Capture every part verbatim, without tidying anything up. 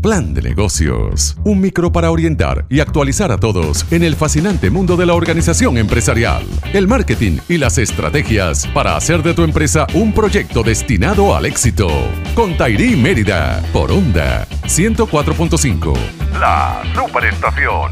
Plan de Negocios, un micro para orientar y actualizar a todos en el fascinante mundo de la organización empresarial, el marketing y las estrategias para hacer de tu empresa un proyecto destinado al éxito. Con Tairí Mérida, por Onda ciento cuatro punto cinco. La Superestación.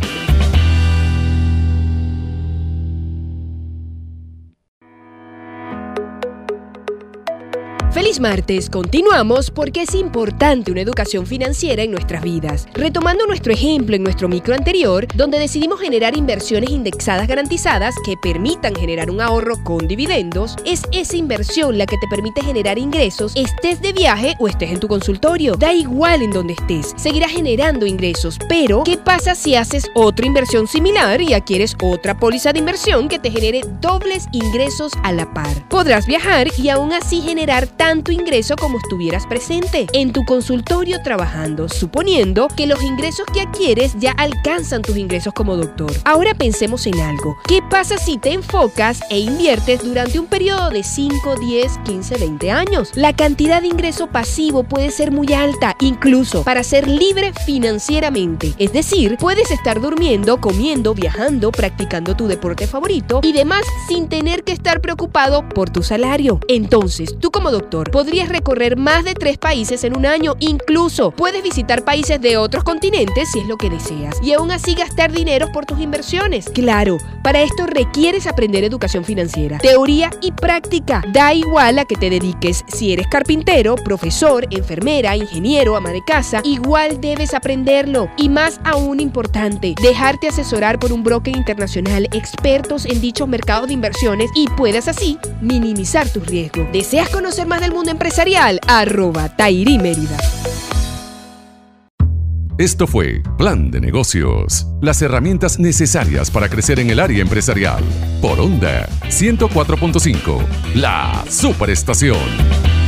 Feliz martes, continuamos porque es importante una educación financiera en nuestras vidas. Retomando nuestro ejemplo en nuestro micro anterior, donde decidimos generar inversiones indexadas garantizadas que permitan generar un ahorro con dividendos, es esa inversión la que te permite generar ingresos, estés de viaje o estés en tu consultorio. Da igual en donde estés, seguirás generando ingresos, pero ¿qué pasa si haces otra inversión similar y adquieres otra póliza de inversión que te genere dobles ingresos a la par? Podrás viajar y aún así generar tanto ingreso como estuvieras presente en tu consultorio trabajando, suponiendo que los ingresos que adquieres ya alcanzan tus ingresos como doctor. Ahora pensemos en algo. ¿Qué pasa si te enfocas e inviertes durante un periodo de cinco, diez, quince, veinte años? La cantidad de ingreso pasivo puede ser muy alta, incluso para ser libre financieramente. Es decir, puedes estar durmiendo, comiendo, viajando, practicando tu deporte favorito y demás sin tener que estar preocupado por tu salario. Entonces, tú como doctor podrías recorrer más de tres países en un año, incluso puedes visitar países de otros continentes si es lo que deseas y aún así gastar dinero por tus inversiones. Claro, para esto requieres aprender educación financiera, teoría y práctica. Da igual a que te dediques, si eres carpintero, profesor, enfermera, ingeniero, ama de casa, igual debes aprenderlo. Y más aún importante, dejarte asesorar por un broker internacional expertos en dichos mercados de inversiones y puedas así minimizar tus riesgos. ¿Deseas conocer más del mundo empresarial? Arroba Tairí Mérida. Esto fue Plan de Negocios, las herramientas necesarias para crecer en el área empresarial. Por Onda ciento cuatro punto cinco, la Superestación.